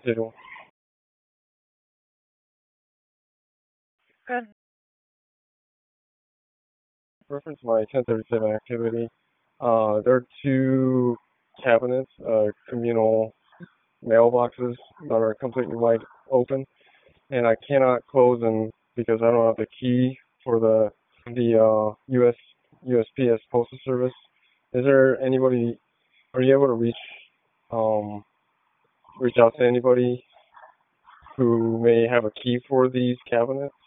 schedule. Good. Reference my 1037 activity. There are two cabinets, communal mailboxes that are completely wide open, and I cannot close them because I don't have the key for the USPS postal service. Is there anybody? Are you able to um reach out to anybody who may have a key for these cabinets?